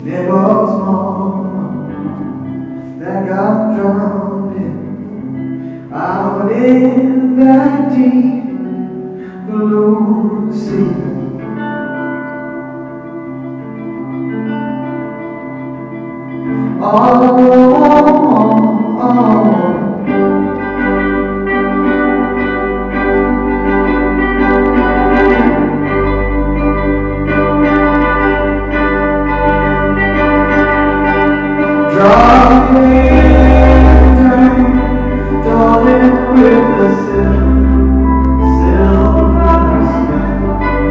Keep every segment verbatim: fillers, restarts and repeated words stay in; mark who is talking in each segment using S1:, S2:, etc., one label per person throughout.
S1: It was more that got drowned in, out in that deep blue sea. Oh, oh, oh. Darling, darling, with the silver, silver smell.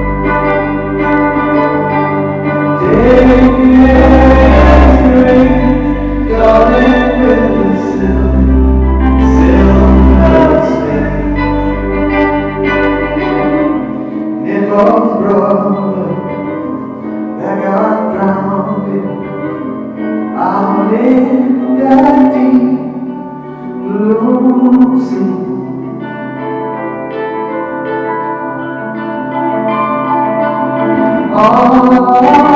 S1: Day is rain, darling, with the silver, silver smell. It was brother that got drowned in, out in that deep blue sea. Oh,